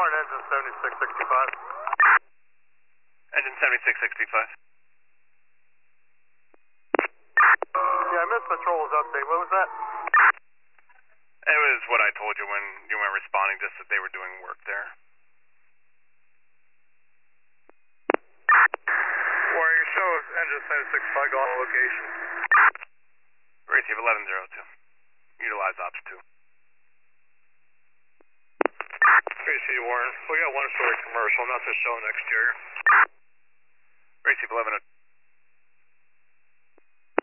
Warren, engine 7665. Engine 7665. Yeah, I missed Patrol's update. What was that? It was what I told you when you weren't responding, just that they were doing work there. Warren, you show engine 7665 going on location. Receive 1102. Utilize ops 2. Receive Warren. We got one story commercial, nothing showing exterior. Receive 1102.